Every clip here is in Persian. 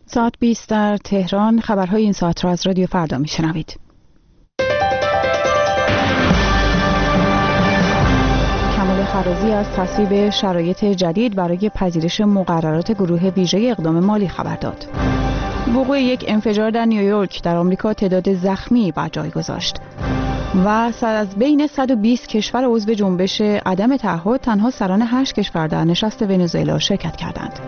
ساعت 20 در تهران. خبرهای این ساعت را از رادیو فردا میشنوید. کمال خرازی از تصویب شرایط جدید برای پذیرش مقررات گروه ویژه اقدام مالی خبر داد. وقوع یک انفجار در نیویورک در آمریکا تعداد زخمی بر جای گذاشت. و از بین 120 کشور عضو جنبش عدم تعهد تنها سران 8 کشور در نشست ونزوئلا شرکت کردند.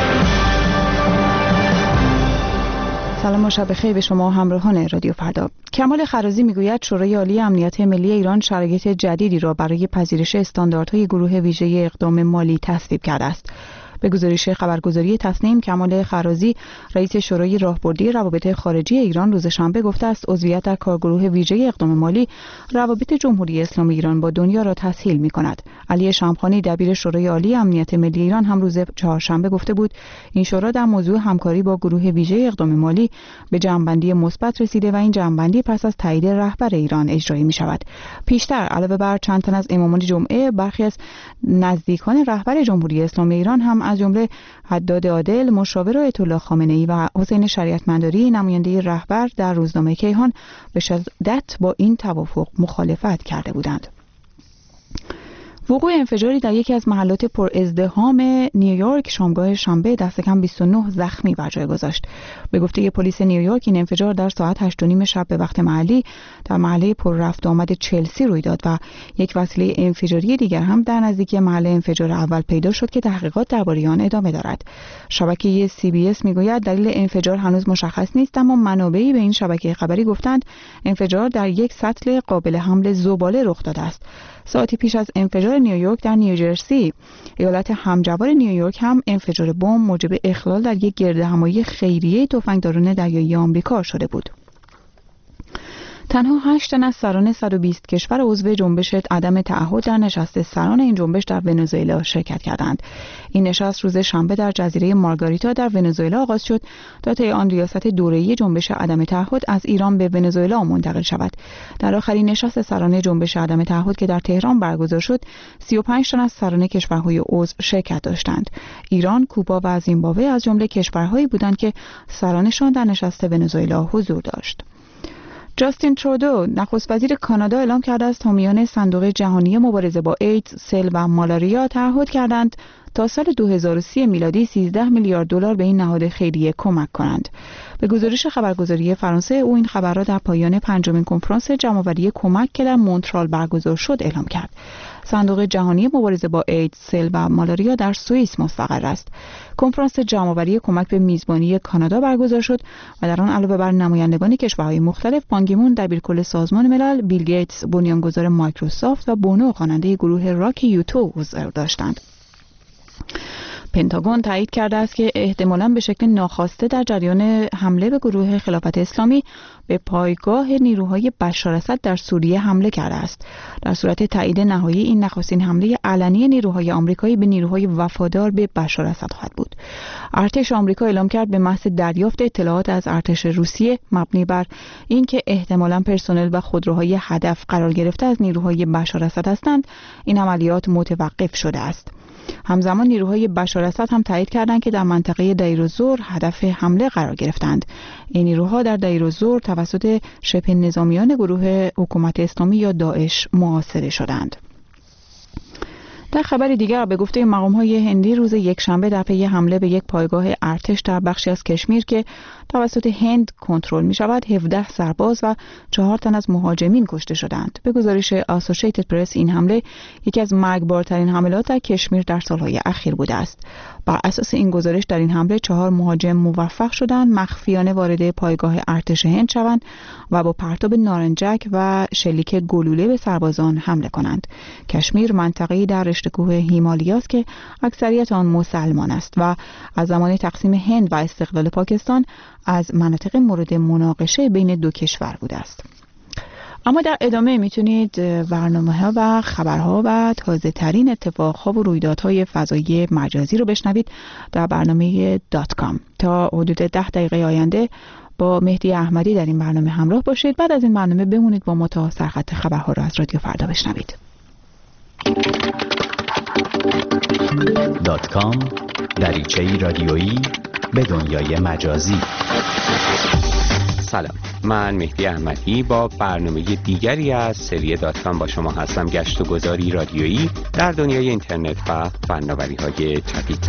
سلام و شب بخیر به شما همراهان رادیو فردا. کمال خرازی میگوید شورای عالی امنیت ملی ایران شرایط جدیدی را برای پذیرش استانداردهای گروه ویژه اقدام مالی تصویب کرده است. به گزارش خبرگزاری تصنیم، کمال خرازی رئیس شورای راهبردی روابط خارجی ایران روز شنبه گفته است عضویت در کارگروه ویژه اقدام مالی روابط جمهوری اسلامی ایران با دنیا را تسهیل می‌کند. علی شمخانی دبیر شورای عالی امنیت ملی ایران هم روز چهارشنبه گفته بود این شورا در موضوع همکاری با گروه ویژه اقدام مالی به جمع‌بندی مثبت رسیده و این جمع‌بندی پس از تایید رهبر ایران اجرایی می‌شود. پیشتر علاوه بر چند تن از امامان جمعه، برخی از نزدیکان رهبر جمهوری اسلامی ایران هم از جمله حداد عادل، مشاور آیت الله خامنه‌ای و حسین شریعتمنداری نماینده رهبر در روزنامه کیهان به شدت با این توافق مخالفت کرده بودند. وقوع انفجاری در یکی از محلات پر ازدحام نیویورک شامگاه شنبه دست کم 29 زخمی بر جای گذاشت. به گفته پلیس نیویورک این انفجار در ساعت 8:30 شب به وقت محلی در محله پر رفت و آمد چلسی روی داد و یک وسیله انفجاری دیگر هم در نزدیکی محل انفجار اول پیدا شد که تحقیقات درباره آن ادامه دارد. شبکه CBS میگوید دلیل انفجار هنوز مشخص نیست، اما منابعی به این شبکه خبری گفتند انفجار در یک سطل قابل حمل زباله رخ داده است. ساعتی پیش از انفجار نیویورک در نیوجرسی، ایالت همجوار نیویورک، هم انفجار بمب موجب اخلال در یک گردهمایی خیریه تفنگداران دریایی آمریکا شده بود. تنها 8 تن از سران 120 کشور عضو جنبش عدم تعهد در نشست سران این جنبش در ونزوئلا شرکت کردند. این نشست روز شنبه در جزیره مارگاریتا در ونزوئلا آغاز شد تا طی آن ریاست دوره‌ای جنبش عدم تعهد از ایران به ونزوئلا منتقل شود. در آخرین نشست سران جنبش عدم تعهد که در تهران برگزار شد، 35 تن از سران کشورهای عضو شرکت داشتند. ایران، کوبا و زیمبابوه از جمله کشورهایی بودند که سرانشان در نشست ونزوئلا حضور داشت. جاستین ترودو، نخست وزیر کانادا، اعلام کرده است حامیان صندوق جهانی مبارزه با ایدز، سل و مالاریا تعهد کردند تا سال 2030 میلادی 13 میلیارد دلار به این نهاد خیریه کمک کنند. به گزارش خبرگزاری فرانسه، او این خبر را در پایان 5مین کنفرانس جمع‌آوری کمک که در مونترال برگزار شد اعلام کرد. صندوق جهانی مبارزه با ایدز، سل و مالاریا در سوئیس مستقر است. کنفرانس جمع‌آوری کمک به میزبانی کانادا برگزار شد و در آن علاوه بر نمایندگان کشورهای مختلف، بان کی مون دبیرکل سازمان ملل، بیل گیتس بنیانگذار مایکروسافت و بونو خواننده گروه راک یوتو حضور داشتند. پنتاگون تایید کرده است که احتمالاً به شکل ناخواسته در جریان حمله به گروه خلافت اسلامی به پایگاه نیروهای بشار اسد در سوریه حمله کرده است. در صورت تایید نهایی این نخستین حمله علنی نیروهای آمریکایی به نیروهای وفادار به بشار اسد خواهد بود. ارتش آمریکا اعلام کرد به محض دریافت اطلاعات از ارتش روسیه مبنی بر اینکه احتمالاً پرسنل و خودروهای هدف قرار گرفته از نیروهای بشار اسد هستند، این عملیات متوقف شده است. همزمان نیروهای بشار اسد هم تایید کردند که در منطقه دیر الزور هدف حمله قرار گرفتند. این نیروها در دیر الزور توسط شبه نظامیان گروه حکومت اسلامی یا داعش محاصره شدند. در خبر دیگر، به گفته مقام‌های هندی روز یکشنبه در پی حمله به یک پایگاه ارتش در بخشی از کشمیر که توسط هند کنترل می‌شود، 17 سرباز و 4 تن از مهاجمین کشته شدند. به گزارش آسوشیتد پرس این حمله یکی از مرگبارترین حملات در کشمیر در سالهای اخیر بوده است. بر اساس این گزارش در این حمله 4 مهاجم موفق شدند مخفیانه وارد پایگاه ارتش هند شوند و با پرتاب نارنجک و شلیک گلوله به سربازان حمله کنند. کشمیر منطقه‌ای در رشته‌کوه هیمالیاست که اکثریت آن مسلمان است و از زمان تقسیم هند و استقلال پاکستان از مناطق مورد مناقشه بین دو کشور بوده است. اما در ادامه میتونید برنامه‌ها و خبرها و تازه ترین اتفاقها و رویدادهای فضایی مجازی رو بشنوید در برنامه .com. تا حدود 10 دقیقه آینده با مهدی احمدی در این برنامه همراه باشید. بعد از این برنامه بمونید با ما تا سرخط خبرها رو از رادیو فردا بشنوید. .com دریچه‌ای رادیویی به دنیای مجازی. سلام، من مهدی احمدی با برنامه دیگری از سری داتکام با شما هستم. گشت و گذاری رادیویی در دنیای اینترنت و فناوری‌های جدید.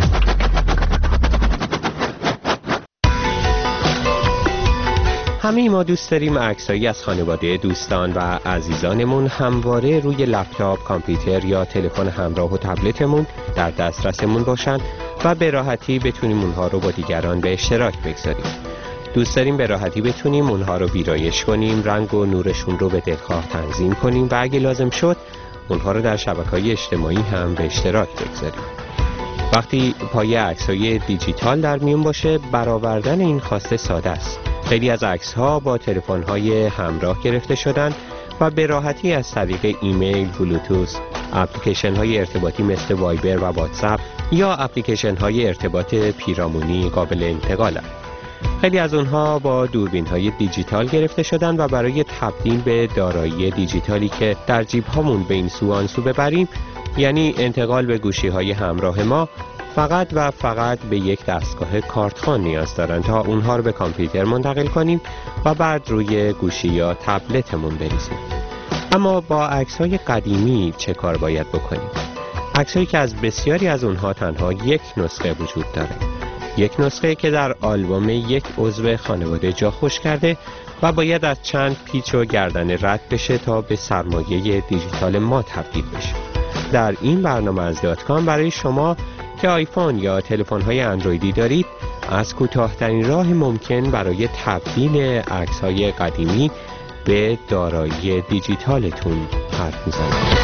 همه ما دوست داریم عکسایی از خانواده، دوستان و عزیزانمون همواره روی لپتاپ، کامپیوتر یا تلفن همراه و تبلتمون در دسترسمون باشن و به راحتی بتونیم اونها رو با دیگران به اشتراک بگذاریم. دوست داریم به راحتی بتونیم اونها رو ویرایش کنیم، رنگ و نورشون رو به دلخواه تنظیم کنیم و اگه لازم شد اونها رو در شبکه‌های اجتماعی هم به اشتراک بگذاریم. وقتی پای عکس‌های دیجیتال در میون باشه، برآوردن این خواسته ساده است. خیلی از عکس‌ها با تلفن‌های همراه گرفته شدن و به راحتی از طریق ایمیل، بلوتوث، اپلیکیشن‌های ارتباطی مثل وایبر و واتساپ یا اپلیکیشن‌های ارتباط پیرامونی قابل انتقالند. خیلی از اونها با دوربین‌های دیجیتال گرفته شدن و برای تبدیل به دارایی دیجیتالی که در جیب‌هامون به این سو آن سو ببریم، یعنی انتقال به گوشی‌های همراه ما، فقط و فقط به یک دستگاه کارتخوان نیاز دارن تا اونها رو به کامپیوتر منتقل کنیم و بعد روی گوشی یا تبلتمون بریزیم. اما با عکس‌های قدیمی چه کار باید بکنیم؟ عکس‌هایی که از بسیاری از اونها تنها یک نسخه وجود داره. یک نسخه که در آلبوم یک عضو خانواده جا خوش کرده و باید از چند پیچ و گردن رد بشه تا به سرمایه دیجیتال ما تبدیل بشه. در این برنامه از داتکام برای شما که آیفون یا تلفن‌های اندرویدی دارید، از کوتاه‌ترین راه ممکن برای تبدیل عکس‌های قدیمی به دارایی دیجیتالتون حرف می‌زنم.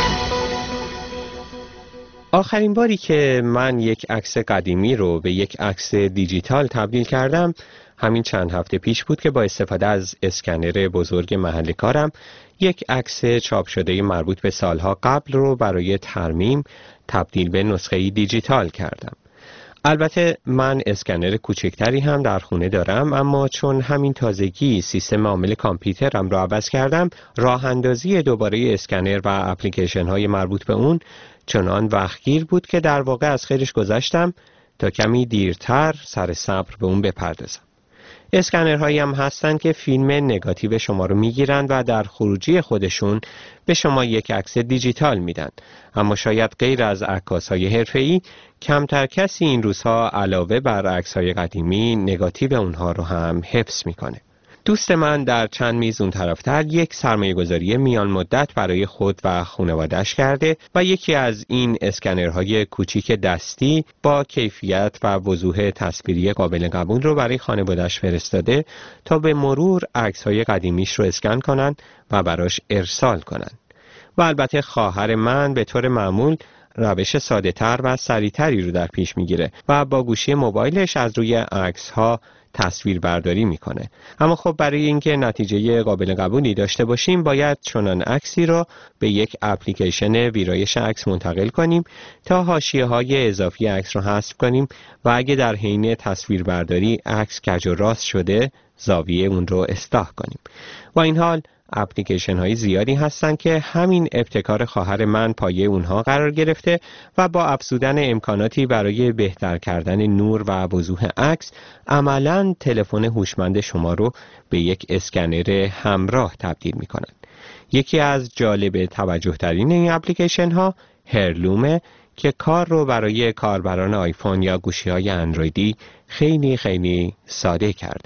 آخرین باری که من یک عکس قدیمی رو به یک عکس دیجیتال تبدیل کردم همین چند هفته پیش بود که با استفاده از اسکنر بزرگ محل کارم یک عکس چاپ شده مربوط به سالها قبل رو برای ترمیم تبدیل به نسخه دیجیتال کردم. البته من اسکنر کوچکتری هم در خونه دارم، اما چون همین تازگی سیستم عامل کامپیوترم رو عوض کردم، راه اندازی دوباره اسکنر و اپلیکیشن های مربوط به اون چنان وقتگیر بود که در واقع از خیرش گذشتم تا کمی دیرتر سر صبر به اون بپردازم. اسکنرهایی هم هستن که فیلم نگاتیو شما رو میگیرن و در خروجی خودشون به شما یک عکس دیجیتال میدن، اما شاید غیر از عکاسای حرفه‌ای کمتر کسی این روزها علاوه بر عکس‌های قدیمی نگاتیو اونها رو هم حفظ میکنه. دوست من در چند میز اون طرفتر یک سرمایه‌گذاری میان مدت برای خود و خانواده‌اش کرده و یکی از این اسکنرهای کوچیک دستی با کیفیت و وضوح تصویری قابل قبول رو برای خانواده‌اش فرستاده تا به مرور عکس‌های قدیمیش رو اسکن کنن و براش ارسال کنن. و البته خواهر من به طور معمول روش ساده‌تر و سریع‌تری رو در پیش میگیره و با گوشی موبایلش از روی عکس‌ها تصویر برداری میکنه. اما خب برای اینکه نتیجه قابل قبولی داشته باشیم باید چنان عکسی رو به یک اپلیکیشن ویرایش عکس منتقل کنیم تا حاشیه‌های اضافی عکس رو حذف کنیم و اگه در حین تصویر برداری عکس کج و راست شده زاویه اون رو اصلاح کنیم. با این حال اپلیکیشن های زیادی هستن که همین ابتکار خواهر من پایه اونها قرار گرفته و با افزودن امکاناتی برای بهتر کردن نور و وضوح عکس عملاً تلفن هوشمند شما رو به یک اسکنر همراه تبدیل میکنن. یکی از جالب توجه ترین این اپلیکیشن ها هرلومه که کار رو برای کاربران آیفون یا گوشی های اندرویدی خیلی خیلی ساده کرده.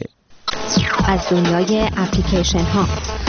از دنیای اپلیکیشن ها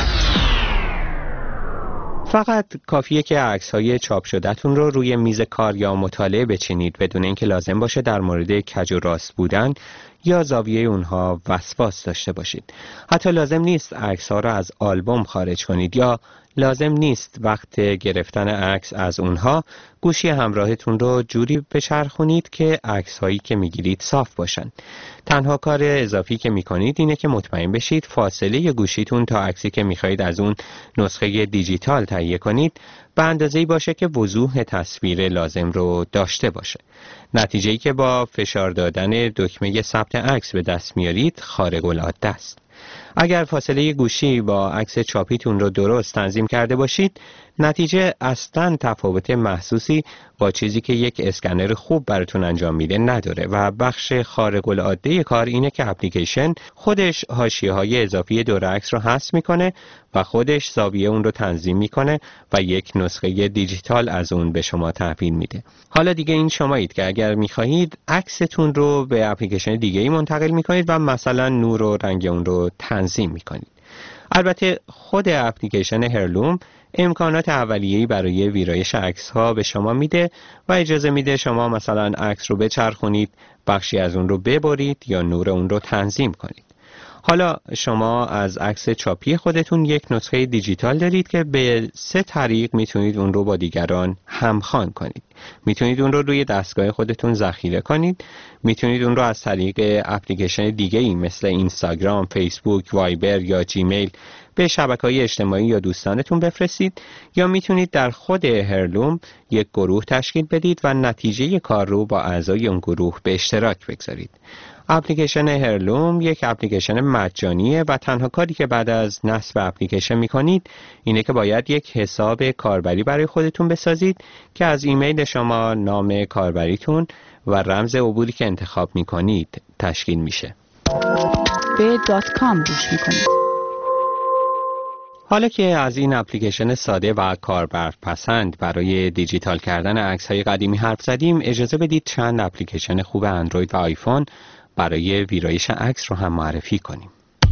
فقط کافیه که عکس‌های چاپ شده‌تون رو روی میز کار یا مطالعه بچینید بدون اینکه لازم باشه در مورد کج و راست بودن یا زاویه اونها وسواس داشته باشید. حتی لازم نیست عکس‌ها رو از آلبوم خارج کنید یا لازم نیست وقت گرفتن عکس از اونها گوشی همراهتون رو جوری بچرخونید که عکس‌هایی که میگیرید صاف باشن. تنها کار اضافی که میکنید اینه که مطمئن بشید فاصله گوشیتون تا عکسی که میخواید از اون نسخه دیجیتال تهیه کنید به اندازه‌ای باشه که وضوح تصویر لازم رو داشته باشه. نتیجه‌ای که با فشار دادن دکمه ثبت عکس به دست میارید خارق العاده است. اگر فاصله گوشی با عکس چاپیتون رو درست تنظیم کرده باشید، نتیجه اصلاً تفاوت محسوسی با چیزی که یک اسکنر خوب براتون انجام میده نداره و بخش خارق العاده کار اینه که اپلیکیشن خودش حاشیه‌های اضافی دور عکس رو حذف میکنه و خودش زاویه اون رو تنظیم میکنه و یک نسخه دیجیتال از اون به شما تحویل میده. حالا دیگه این شمایید که اگر میخواهید عکستون رو به اپلیکیشن دیگه‌ای منتقل میکنید و مثلا نور و رنگ اون رو تنظیم میکنید. البته خود اپلیکیشن هرلوم امکانات اولیه‌ای برای ویرایش عکس‌ها به شما میده و اجازه میده شما مثلا عکس رو بچرخونید، بخشی از اون رو ببرید یا نور اون رو تنظیم کنید. حالا شما از عکس چاپی خودتون یک نسخه دیجیتال دارید که به 3 طریق میتونید اون رو با دیگران همخوان کنید. میتونید اون رو روی دستگاه خودتون ذخیره کنید، میتونید اون رو از طریق اپلیکیشن دیگه‌ای مثل اینستاگرام، فیسبوک، وایبر یا جیمیل به شبکه‌های اجتماعی یا دوستانتون بفرستید، یا میتونید در خود هرلوم یک گروه تشکیل بدید و نتیجه کار رو با اعضای اون گروه به اشتراک بگذارید. اپلیکیشن هرلوم یک اپلیکیشن مجانیه و تنها کاری که بعد از نصب اپلیکیشن میکنید اینه که باید یک حساب کاربری برای خودتون بسازید که از ایمیل شما، نام کاربریتون و رمز عبوری که انتخاب میکنید تشکیل میشه. به .com گوش میکنید. حالا که از این اپلیکیشن ساده و کاربرپسند برای دیجیتال کردن عکس‌های قدیمی حرف زدیم، اجازه بدید چند اپلیکیشن خوب اندروید و آیفون برای ویرایش عکس رو هم معرفی کنیم.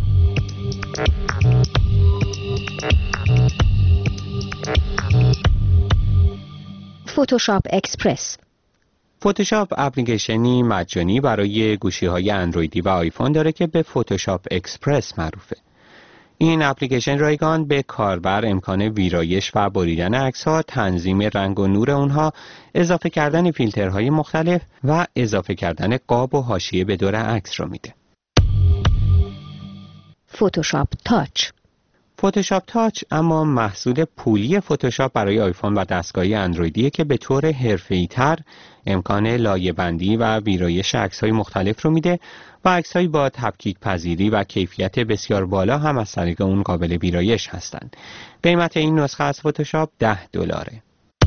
فتوشاپ اکسپرس. فتوشاپ اپلیکیشنی مجانی برای گوشی‌های اندرویدی و آیفون داره که به فتوشاپ اکسپرس معروفه. این اپلیکیشن رایگان به کاربر امکان ویرایش و بریدن عکس‌ها، تنظیم رنگ و نور اونها، اضافه کردن فیلترهای مختلف و اضافه کردن قاب و حاشیه به دور عکس رو میده. فتوشاپ تاچ. فتوشاپ تاچ اما محصول پولی فتوشاپ برای آیفون و دستگاهی اندرویدیه که به طور حرفه‌ای‌تر امکان لایه‌بندی و ویرایش عکس‌های مختلف رو میده و عکس‌های با تفکیک پذیری و کیفیت بسیار بالا هم از طریق اون قابل ویرایش هستند. قیمت این نسخه از فتوشاپ $10.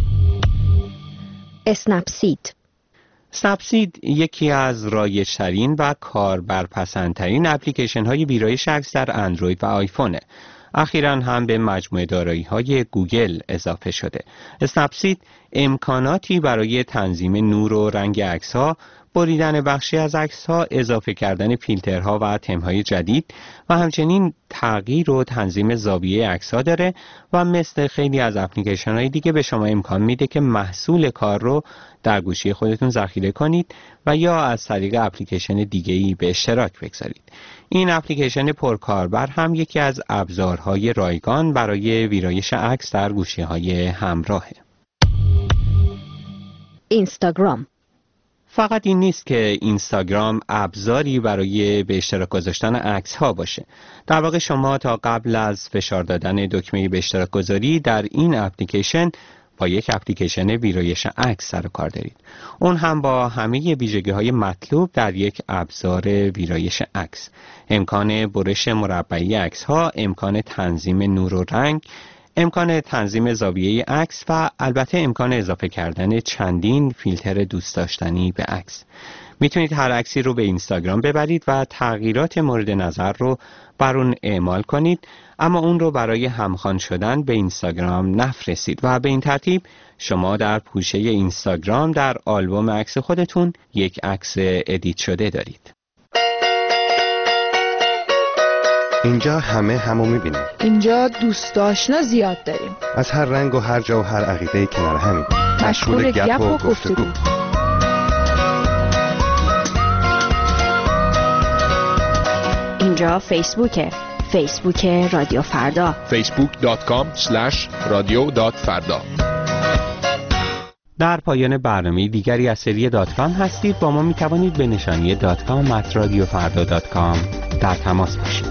اسنپسید. اسنپسید یکی از رایج‌ترین و کاربرپسندترین اپلیکیشن‌های ویرایش عکس در اندروید و آیفونه. اخیراً هم به مجموعه دارایی‌های گوگل اضافه شده. اسنپسید امکاناتی برای تنظیم نور و رنگ عکس‌ها، بریدن بخشی از عکس‌ها، اضافه کردن فیلترها و تم‌های جدید و همچنین تغییر و تنظیم زاویه عکس‌ها داره و مثل خیلی از اپلیکیشن‌های دیگه به شما امکان میده که محصول کار رو در گوشی خودتون ذخیره کنید و یا از طریق اپلیکیشن دیگه‌ای به اشتراک بگذارید. این اپلیکیشن پرکاربر هم یکی از ابزارهای رایگان برای ویرایش عکس در گوشی‌های همراهه. اینستاگرام. فقط این نیست که اینستاگرام ابزاری برای به اشتراک گذاشتن عکس‌ها باشه. در واقع شما تا قبل از فشار دادن دکمه به اشتراک گذاری در این اپلیکیشن با یک اپلیکیشن ویرایش عکس سر و کار دارید. اون هم با همه ویژگی‌های مطلوب در یک ابزار ویرایش عکس. امکان برش مربعی عکس‌ها، امکان تنظیم نور و رنگ، امکان تنظیم زاویه عکس و البته امکان اضافه کردن چندین فیلتر دوست داشتنی به عکس. میتونید هر عکسی رو به اینستاگرام ببرید و تغییرات مورد نظر رو بر اون اعمال کنید، اما اون رو برای همخوان شدن به اینستاگرام نفرستید و به این ترتیب شما در پوشه اینستاگرام در آلبوم عکس خودتون یک عکس ادیت شده دارید. اینجا همه همو میبینیم. اینجا دوست آشنا زیاد داریم. از هر رنگ و هر جا و هر عقیده‌ای کنار همیم. مشغول گپ و گفتگو. اینجا فیسبوکه. فیسبوک رادیو فردا. facebook.com/radio.farda. در پایان برنامه دیگری از سری .com هستید. با ما میتوانید به نشانی .com@radiofarda.com در تماس باشید.